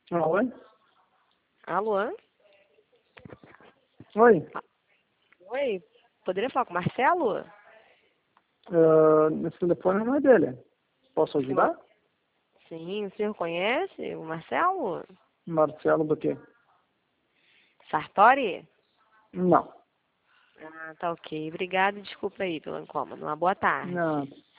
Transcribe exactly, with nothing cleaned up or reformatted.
Alô? Alô? Oi? Oi, poderia falar com o Marcelo? Uh, esse telefone não é dele. Posso ajudar? Sim, o senhor conhece o Marcelo? Marcelo do quê? Sartori? Não. Ah, tá ok. Obrigada e desculpa aí pelo incômodo. Uma boa tarde. Não.